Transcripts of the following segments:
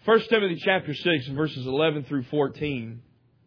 1 Timothy chapter 6, verses 11 through 14.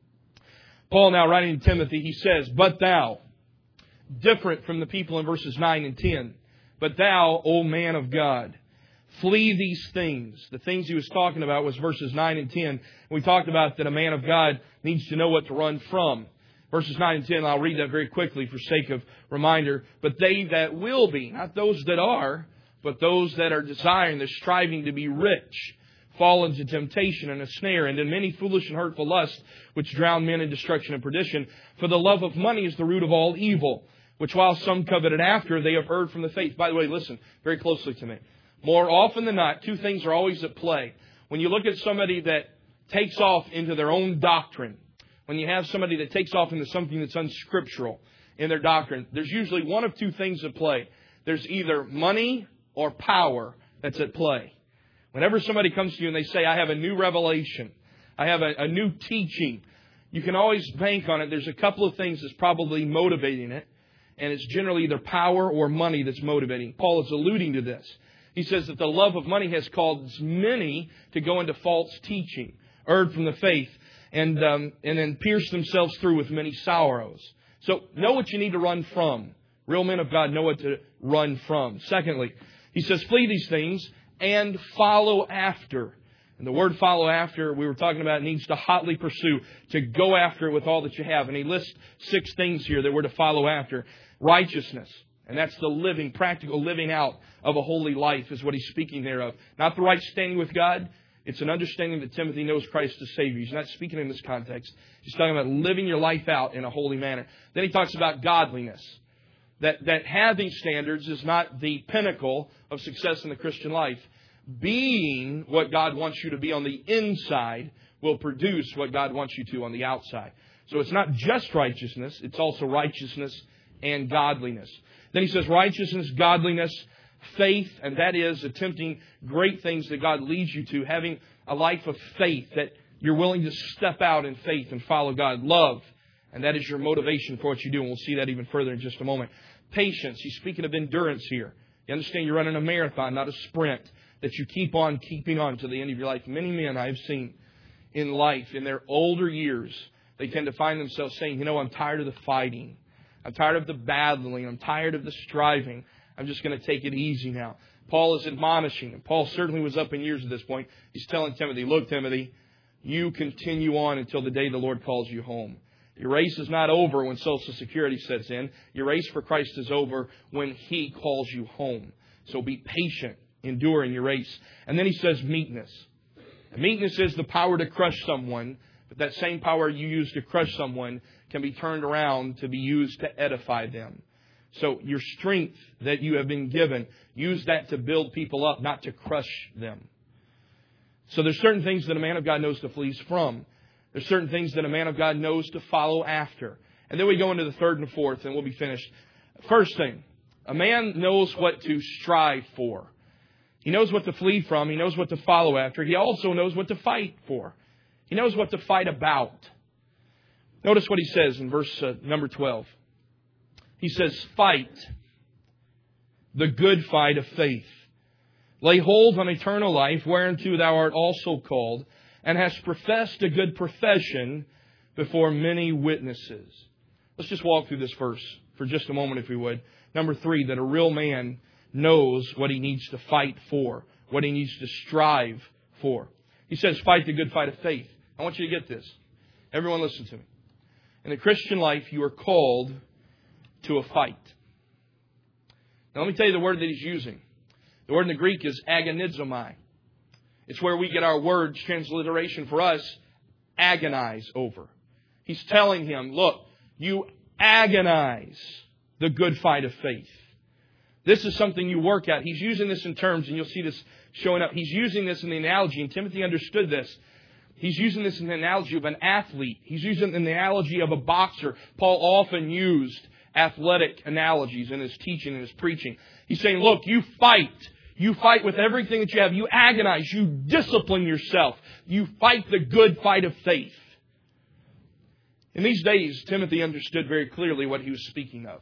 Paul now writing to Timothy, he says, "But thou," different from the people in verses 9 and 10, "But thou, O man of God, flee these things." The things he was talking about was verses 9 and 10. We talked about that a man of God needs to know what to run from. Verses 9 and 10, I'll read that very quickly for sake of reminder. "But they that will be," not those that are, but those that are desiring, they're striving to be rich, "fall into temptation and a snare, and in many foolish and hurtful lusts, which drown men in destruction and perdition. For the love of money is the root of all evil, which while some coveted after, they have erred from the faith." By the way, listen very closely to me. More often than not, two things are always at play. When you look at somebody that takes off into their own doctrine, when you have somebody that takes off into something that's unscriptural in their doctrine, there's usually one of two things at play. There's either money or power that's at play. Whenever somebody comes to you and they say, "I have a new revelation, I have a new teaching," you can always bank on it. There's a couple of things that's probably motivating it, and it's generally either power or money that's motivating. Paul is alluding to this. He says that the love of money has caused many to go into false teaching, erred from the faith, and then pierce themselves through with many sorrows. So know what you need to run from. Real men of God know what to run from. Secondly, he says, "Flee these things and follow after." And the word "follow after," we were talking about, needs to hotly pursue, to go after it with all that you have. And he lists 6 things here that we're to follow after. Righteousness. And that's the living, practical living out of a holy life is what he's speaking there of. Not the right standing with God. It's an understanding that Timothy knows Christ as Savior. He's not speaking in this context. He's talking about living your life out in a holy manner. Then he talks about godliness. That having standards is not the pinnacle of success in the Christian life. Being what God wants you to be on the inside will produce what God wants you to on the outside. So it's not just righteousness, it's also righteousness and godliness. Then he says righteousness, godliness, faith, and that is attempting great things that God leads you to, having a life of faith, that you're willing to step out in faith and follow God. Love, and that is your motivation for what you do, and we'll see that even further in just a moment. Patience, he's speaking of endurance here. You understand you're running a marathon, not a sprint, that you keep on keeping on to the end of your life. Many men I've seen in life, in their older years, they tend to find themselves saying, I'm tired of the fighting. I'm tired of the battling. I'm tired of the striving. I'm just going to take it easy now. Paul is admonishing him. Paul certainly was up in years at this point. He's telling Timothy, look, Timothy, you continue on until the day the Lord calls you home. Your race is not over when Social Security sets in. Your race for Christ is over when He calls you home. So be patient, endure in your race. And then he says meekness. And meekness is the power to crush someone, but that same power you use to crush someone can be turned around to be used to edify them. So your strength that you have been given, use that to build people up, not to crush them. So there's certain things that a man of God knows to flee from. There's certain things that a man of God knows to follow after. And then we go into the third and fourth, and we'll be finished. First thing, a man knows what to strive for. He knows what to flee from. He knows what to follow after. He also knows what to fight for. He knows what to fight about. Notice what he says in verse number 12. He says, fight the good fight of faith. Lay hold on eternal life, whereunto thou art also called, and hast professed a good profession before many witnesses. Let's just walk through this verse for just a moment, if we would. Number 3, that a real man knows what he needs to fight for, what he needs to strive for. He says, fight the good fight of faith. I want you to get this. Everyone listen to me. In the Christian life, you are called to a fight. Now let me tell you the word that he's using. The word in the Greek is agonizomai. It's where we get our word transliteration for us, agonize over. He's telling him, look, you agonize the good fight of faith. This is something you work at. He's using this in terms, and you'll see this showing up. He's using this in the analogy, and Timothy understood this. He's using this in the analogy of an athlete. He's using the analogy of a boxer. Paul often used athletic analogies in his teaching and his preaching. He's saying, look, you fight. You fight with everything that you have. You agonize. You discipline yourself. You fight the good fight of faith. In these days, Timothy understood very clearly what he was speaking of.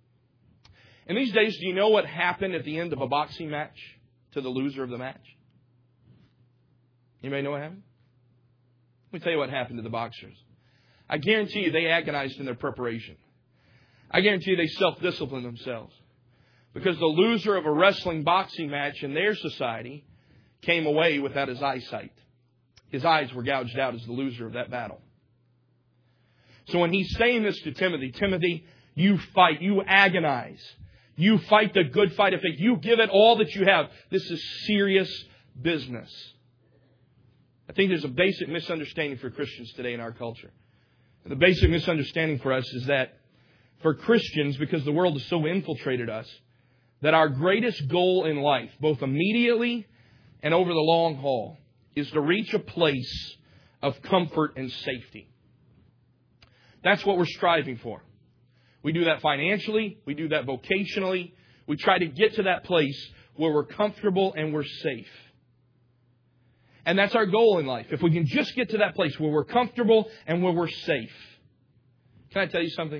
In these days, do you know what happened at the end of a boxing match to the loser of the match? Anybody know what happened? Let me tell you what happened to the boxers. I guarantee you they agonized in their preparation. I guarantee you they self-disciplined themselves. Because the loser of a wrestling boxing match in their society came away without his eyesight. His eyes were gouged out as the loser of that battle. So when he's saying this to Timothy, Timothy, you fight, you agonize. You fight the good fight of faith. You give it all that you have. This is serious business. I think there's a basic misunderstanding for Christians today in our culture. And the basic misunderstanding for us is that for Christians, because the world has so infiltrated us, that our greatest goal in life, both immediately and over the long haul, is to reach a place of comfort and safety. That's what we're striving for. We do that financially. We do that vocationally. We try to get to that place where we're comfortable and we're safe. And that's our goal in life. If we can just get to that place where we're comfortable and where we're safe. Can I tell you something?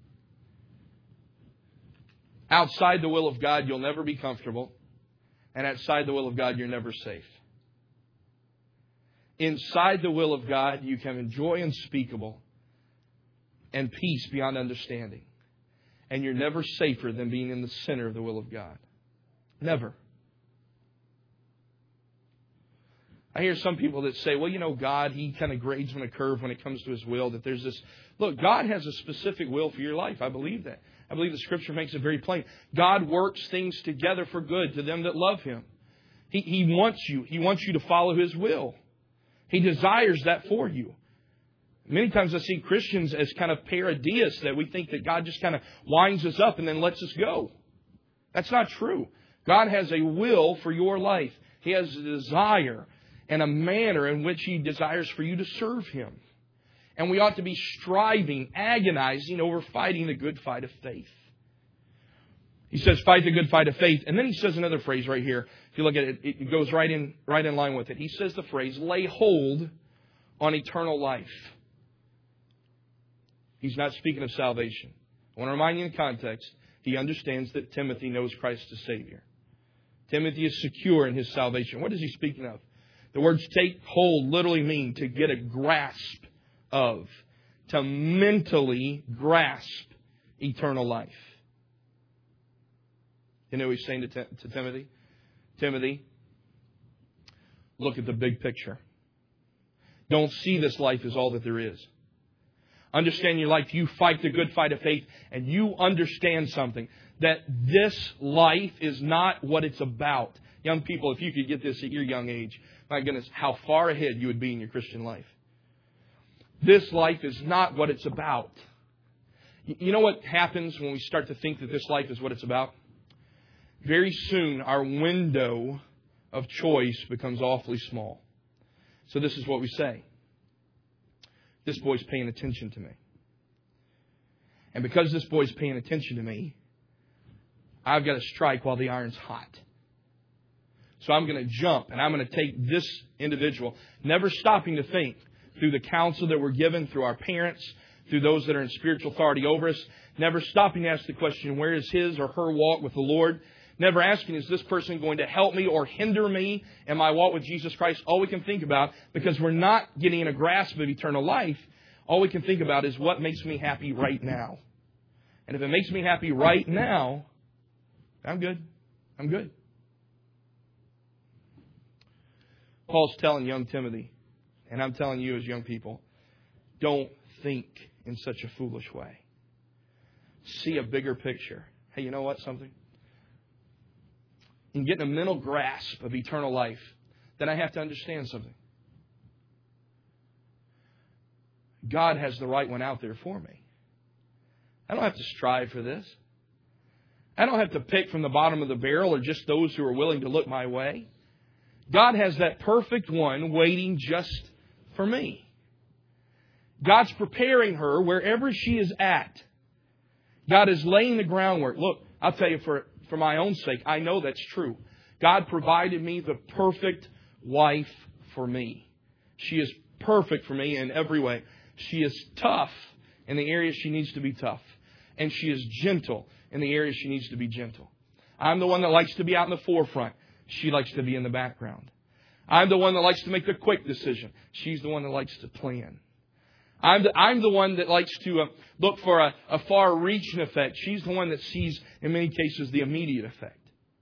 Outside the will of God, you'll never be comfortable. And outside the will of God, you're never safe. Inside the will of God, you can enjoy unspeakable and peace beyond understanding. And you're never safer than being in the center of the will of God. Never. I hear some people that say, well, you know, God, He kind of grades on a curve when it comes to His will. That there's this, look, God has a specific will for your life. I believe that. I believe the Scripture makes it very plain. God works things together for good to them that love Him. He wants you. He wants you to follow His will. He desires that for you. Many times I see Christians as kind of paradeists, that we think that God just kind of winds us up and then lets us go. That's not true. God has a will for your life. He has a desire and a manner in which He desires for you to serve Him. And we ought to be striving, agonizing over fighting the good fight of faith. He says, fight the good fight of faith. And then he says another phrase right here. If you look at it, it goes right in line with it. He says the phrase, lay hold on eternal life. He's not speaking of salvation. I want to remind you in context, he understands that Timothy knows Christ as Savior. Timothy is secure in his salvation. What is he speaking of? The words take hold literally mean to get a grasp of, to mentally grasp eternal life. You know what he's saying to Timothy? Timothy, look at the big picture. Don't see this life as all that there is. Understand your life. You fight the good fight of faith, and you understand something. That this life is not what it's about. Young people, if you could get this at your young age, my goodness, how far ahead you would be in your Christian life. This life is not what it's about. You know what happens when we start to think that this life is what it's about? Very soon, our window of choice becomes awfully small. So this is what we say. This boy's paying attention to me. And because this boy's paying attention to me, I've got to strike while the iron's hot. So I'm going to jump and I'm going to take this individual, never stopping to think through the counsel that we're given, through our parents, through those that are in spiritual authority over us, never stopping to ask the question, where is his or her walk with the Lord? Never asking, is this person going to help me or hinder me in my walk with Jesus Christ? All we can think about, because we're not getting a grasp of eternal life, all we can think about is what makes me happy right now. And if it makes me happy right now, I'm good. I'm good. Paul's telling young Timothy, and I'm telling you as young people, don't think in such a foolish way. See a bigger picture. Hey, you know what? Something? In getting a mental grasp of eternal life, then I have to understand something. God has the right one out there for me. I don't have to strive for this. I don't have to pick from the bottom of the barrel or just those who are willing to look my way. God has that perfect one waiting just for me. God's preparing her wherever she is at. God is laying the groundwork. Look, I'll tell you, for my own sake, I know that's true. God provided me the perfect wife for me. She is perfect for me in every way. She is tough in the areas she needs to be tough. And she is gentle in the areas she needs to be gentle. I'm the one that likes to be out in the forefront. She likes to be in the background. I'm the one that likes to make the quick decision. She's the one that likes to plan. I'm the one that likes to look for a far-reaching effect. She's the one that sees, in many cases, the immediate effect.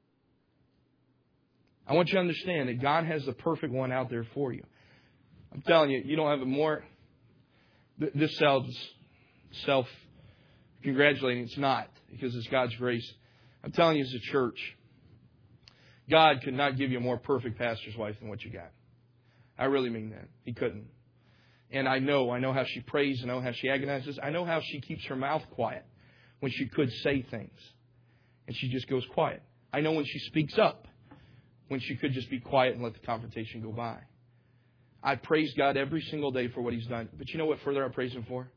I want you to understand that God has the perfect one out there for you. I'm telling you, you don't have a more... This sounds self-congratulating. It's not, because it's God's grace. I'm telling you, as a church, God could not give you a more perfect pastor's wife than what you got. I really mean that. He couldn't. And I know how she prays. I know how she agonizes. I know how she keeps her mouth quiet when she could say things. And she just goes quiet. I know when she speaks up, when she could just be quiet and let the confrontation go by. I praise God every single day for what He's done. But you know what further I praise Him for?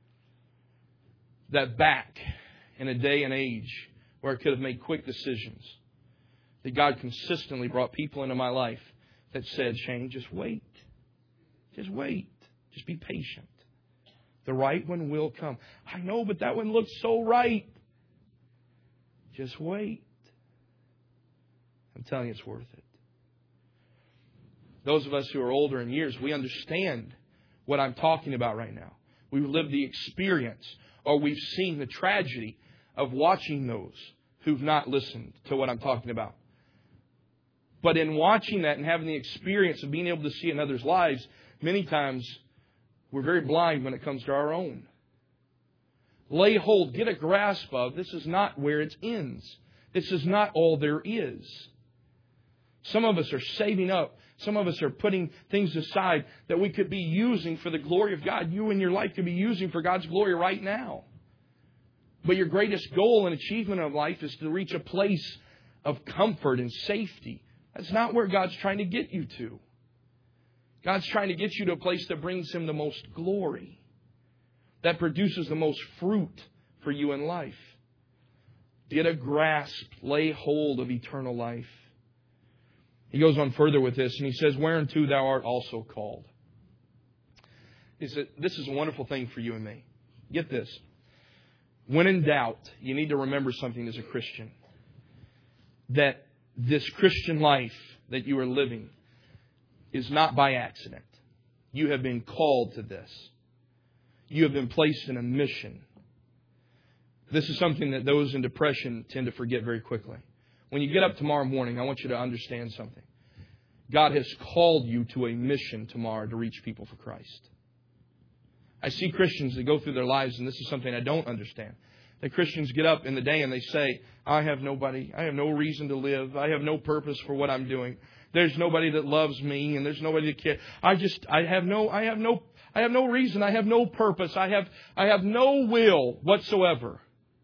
That back in a day and age where I could have made quick decisions, that God consistently brought people into my life that said, Shane, just wait. Just wait. Just be patient. The right one will come. I know, but that one looks so right. Just wait. I'm telling you, it's worth it. Those of us who are older in years, we understand what I'm talking about right now. We've lived the experience, or we've seen the tragedy of watching those who've not listened to what I'm talking about. But in watching that and having the experience of being able to see in others' lives, many times we're very blind when it comes to our own. Lay hold, get a grasp of, this is not where it ends. This is not all there is. Some of us are saving up. Some of us are putting things aside that we could be using for the glory of God. You in your life could be using for God's glory right now. But your greatest goal and achievement of life is to reach a place of comfort and safety. That's not where God's trying to get you to. God's trying to get you to a place that brings Him the most glory, that produces the most fruit for you in life. Get a grasp, lay hold of eternal life. He goes on further with this, and he says, whereunto thou art also called. This is a wonderful thing for you and me. Get this. When in doubt, you need to remember something as a Christian. That this Christian life that you are living is not by accident. You have been called to this. You have been placed in a mission. This is something that those in depression tend to forget very quickly. When you get up tomorrow morning, I want you to understand something. God has called you to a mission tomorrow to reach people for Christ. I see Christians that go through their lives, and this is something I don't understand. That Christians get up in the day and they say, I have nobody, I have no reason to live, I have no purpose for what I'm doing. There's nobody that loves me, and there's nobody that cares. I have no reason, I have no purpose, I have no will whatsoever.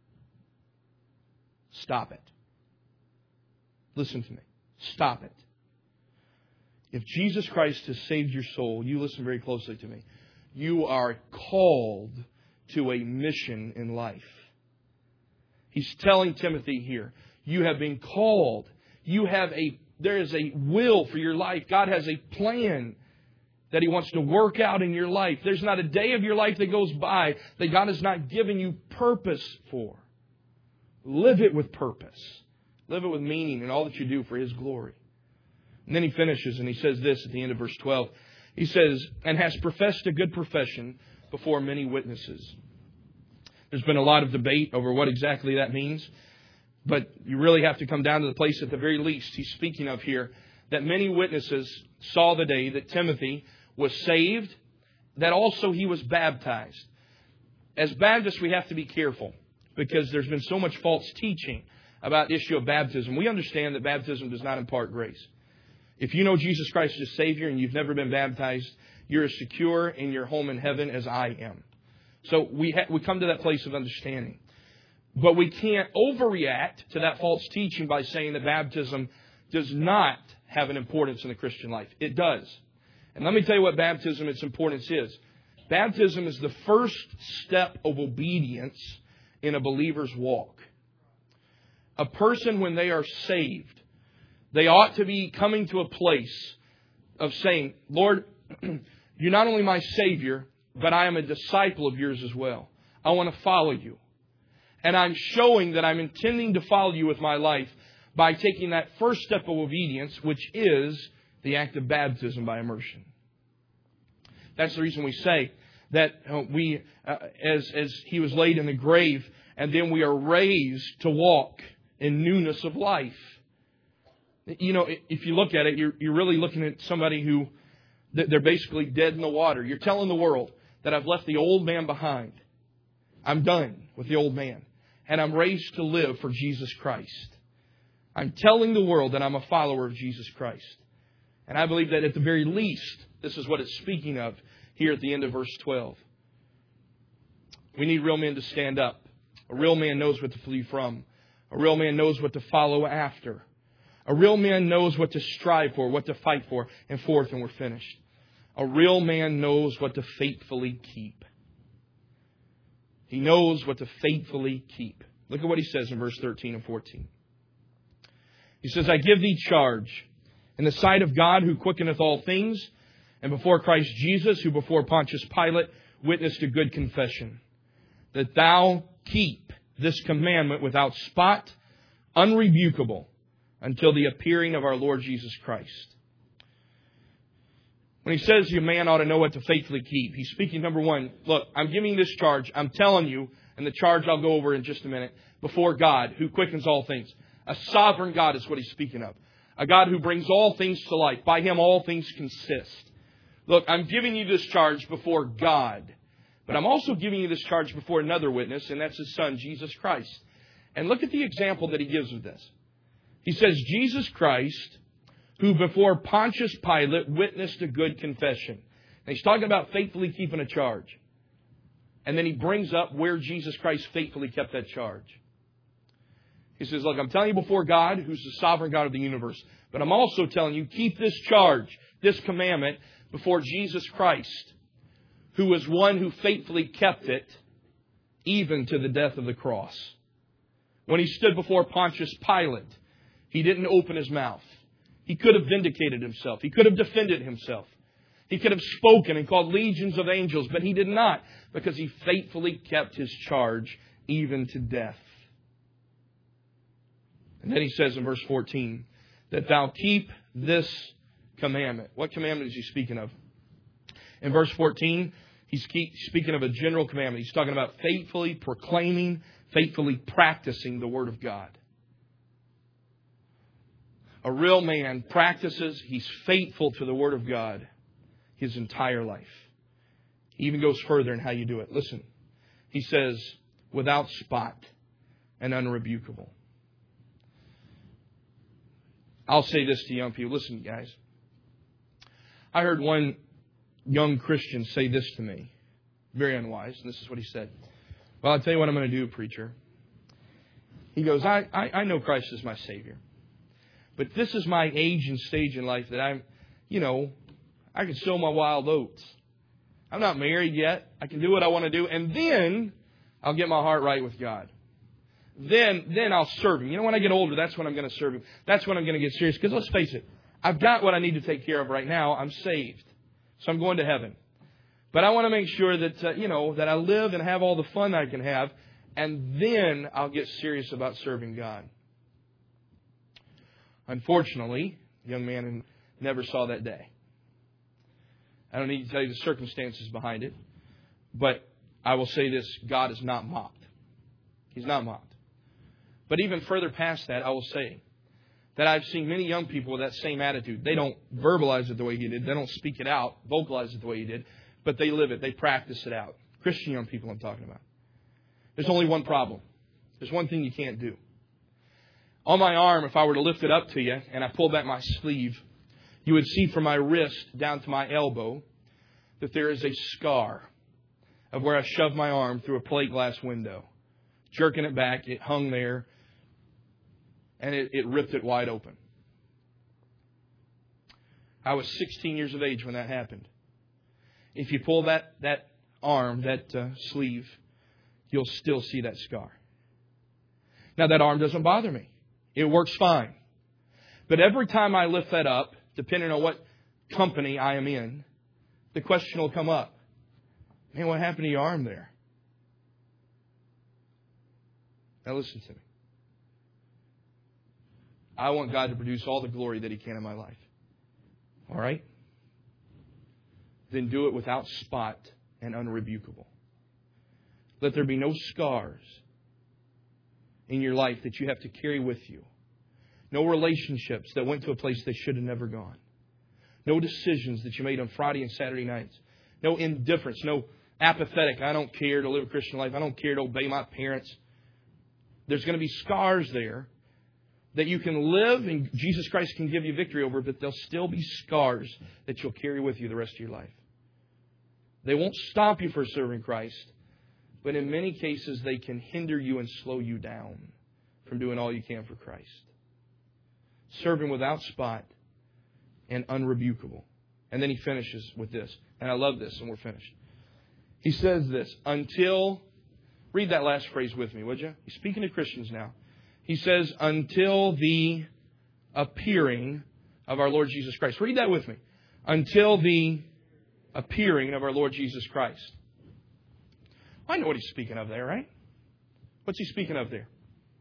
Stop it. Listen to me. Stop it. If Jesus Christ has saved your soul, you listen very closely to me. You are called to a mission in life. He's telling Timothy here, you have been called. There is a will for your life. God has a plan that He wants to work out in your life. There's not a day of your life that goes by that God has not given you purpose for. Live it with purpose. Live it with meaning in all that you do for His glory. And then he finishes and he says this at the end of verse 12. He says, and has professed a good profession before many witnesses. There's been a lot of debate over what exactly that means. But you really have to come down to the place at the very least he's speaking of here, that many witnesses saw the day that Timothy was saved, that also he was baptized. As Baptists, we have to be careful because there's been so much false teaching about the issue of baptism. We understand that baptism does not impart grace. If you know Jesus Christ as Savior and you've never been baptized, you're as secure in your home in heaven as I am. So we come to that place of understanding. But we can't overreact to that false teaching by saying that baptism does not have an importance in the Christian life. It does. And let me tell you what baptism, its importance is. Baptism is the first step of obedience in a believer's walk. A person, when they are saved, they ought to be coming to a place of saying, Lord, you're not only my Savior, but I am a disciple of yours as well. I want to follow you. And I'm showing that I'm intending to follow you with my life by taking that first step of obedience, which is the act of baptism by immersion. That's the reason we say that as He was laid in the grave, and then we are raised to walk in newness of life. You know, if you look at it, you're really looking at somebody who, they're basically dead in the water. You're telling the world that I've left the old man behind. I'm done with the old man. And I'm raised to live for Jesus Christ. I'm telling the world that I'm a follower of Jesus Christ. And I believe that at the very least, this is what it's speaking of here at the end of verse 12. We need real men to stand up. A real man knows what to flee from. A real man knows what to follow after. A real man knows what to strive for, what to fight for. And fourth, and we're finished. A real man knows what to faithfully keep. He knows what to faithfully keep. Look at what he says in verse 13 and 14. He says, I give thee charge in the sight of God who quickeneth all things, and before Christ Jesus, who before Pontius Pilate witnessed a good confession, that thou keep this commandment without spot, unrebukable, until the appearing of our Lord Jesus Christ. When he says a man ought to know what to faithfully keep, he's speaking, number one, look, I'm giving you this charge. I'm telling you, and the charge I'll go over in just a minute, before God, who quickens all things. A sovereign God is what he's speaking of. A God who brings all things to light. By Him all things consist. Look, I'm giving you this charge before God. But I'm also giving you this charge before another witness, and that's His Son, Jesus Christ. And look at the example that He gives of this. He says, Jesus Christ, who before Pontius Pilate witnessed a good confession. And he's talking about faithfully keeping a charge. And then he brings up where Jesus Christ faithfully kept that charge. He says, look, I'm telling you before God, who's the sovereign God of the universe. But I'm also telling you, keep this charge, this commandment, before Jesus Christ, who was one who faithfully kept it, even to the death of the cross. When He stood before Pontius Pilate, He didn't open His mouth. He could have vindicated Himself. He could have defended Himself. He could have spoken and called legions of angels, but He did not, because He faithfully kept His charge even to death. And then He says in verse 14, that thou keep this commandment. What commandment is He speaking of? In verse 14, He's speaking of a general commandment. He's talking about faithfully proclaiming, faithfully practicing the Word of God. A real man practices, he's faithful to the Word of God his entire life. He even goes further in how you do it. Listen, he says, without spot and unrebukable. I'll say this to young people. Listen, guys. I heard one young Christian say this to me. Very unwise. And this is what he said. Well, I'll tell you what I'm going to do, preacher. He goes, I know Christ is my Savior. But this is my age and stage in life that I can sow my wild oats. I'm not married yet. I can do what I want to do. And then I'll get my heart right with God. Then I'll serve Him. You know, when I get older, that's when I'm going to serve Him. That's when I'm going to get serious. Because let's face it, I've got what I need to take care of right now. I'm saved. So I'm going to heaven. But I want to make sure that, that I live and have all the fun I can have. And then I'll get serious about serving God. Unfortunately, the young man never saw that day. I don't need to tell you the circumstances behind it. But I will say this, God is not mocked. He's not mocked. But even further past that, I will say that I've seen many young people with that same attitude. They don't verbalize it the way he did. They don't speak it out, vocalize it the way he did. But they live it. They practice it out. Christian young people I'm talking about. There's only one problem. There's one thing you can't do. On my arm, if I were to lift it up to you and I pulled back my sleeve, you would see from my wrist down to my elbow that there is a scar of where I shoved my arm through a plate glass window. Jerking it back, it hung there, and it ripped it wide open. I was 16 years of age when that happened. If you pull that arm, that sleeve, you'll still see that scar. Now, that arm doesn't bother me. It works fine. But every time I lift that up, depending on what company I am in, the question will come up. Man, what happened to your arm there? Now listen to me. I want God to produce all the glory that He can in my life. All right? Then do it without spot and unrebukable. Let there be no scars in your life that you have to carry with you. No relationships that went to a place they should have never gone. No decisions that you made on Friday and Saturday nights. No indifference. No apathetic. I don't care to live a Christian life. I don't care to obey my parents. There's going to be scars there that you can live and Jesus Christ can give you victory over, but there'll still be scars that you'll carry with you the rest of your life. They won't stop you from serving Christ, but in many cases they can hinder you and slow you down from doing all you can for Christ. Serve Him without spot and unrebukable. And then he finishes with this. And I love this, and we're finished. He says this, until... Read that last phrase with me, would you? He's speaking to Christians now. He says, until the appearing of our Lord Jesus Christ. Read that with me. Until the appearing of our Lord Jesus Christ. I know what he's speaking of there, right? What's he speaking of there?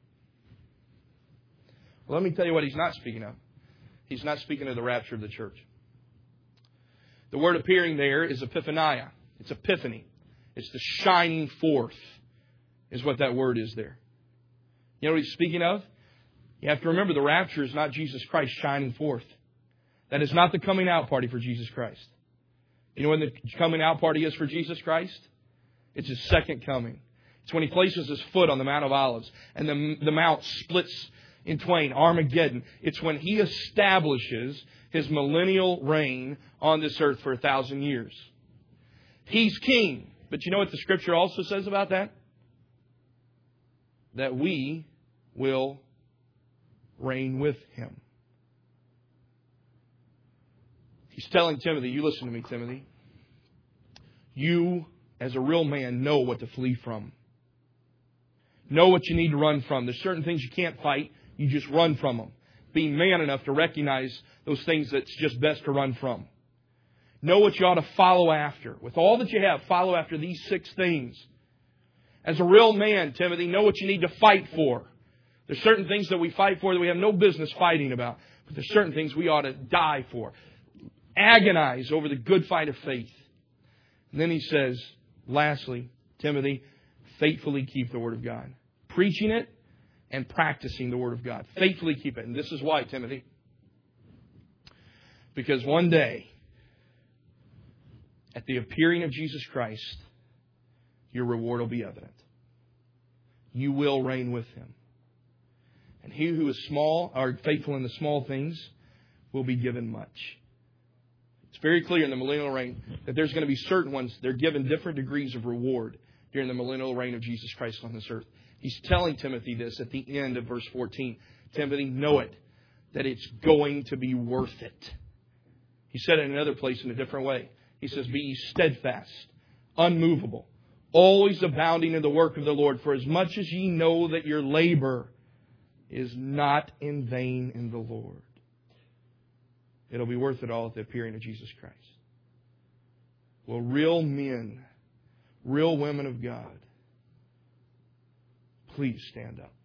Well, let me tell you what he's not speaking of. He's not speaking of the rapture of the church. The word appearing there is epiphania. It's epiphany. It's the shining forth is what that word is there. You know what he's speaking of? You have to remember the rapture is not Jesus Christ shining forth. That is not the coming out party for Jesus Christ. You know when the coming out party is for Jesus Christ? It's His second coming. It's when He places His foot on the Mount of Olives and the mount splits in twain, Armageddon. It's when He establishes His millennial reign on this earth for 1,000 years. He's king. But you know what the Scripture also says about that? That we will reign with Him. He's telling Timothy, you listen to me, Timothy. You, as a real man, know what to flee from. Know what you need to run from. There's certain things you can't fight. You just run from them. Be man enough to recognize those things that's just best to run from. Know what you ought to follow after. With all that you have, follow after these 6 things. As a real man, Timothy, know what you need to fight for. There's certain things that we fight for that we have no business fighting about. But there's certain things we ought to die for. Agonize over the good fight of faith. And then he says, lastly, Timothy, faithfully keep the Word of God. Preaching it and practicing the Word of God. Faithfully keep it. And this is why, Timothy. Because one day, at the appearing of Jesus Christ, your reward will be evident. You will reign with Him. And he who is small, or faithful in the small things, will be given much. It's very clear in the millennial reign that there's going to be certain ones, they're given different degrees of reward during the millennial reign of Jesus Christ on this earth. He's telling Timothy this at the end of verse 14. Timothy, know it, that it's going to be worth it. He said it in another place in a different way. He says, be ye steadfast, unmovable, always abounding in the work of the Lord, for as much as ye know that your labor is not in vain in the Lord. It'll be worth it all at the appearing of Jesus Christ. Well, real men, real women of God, please stand up.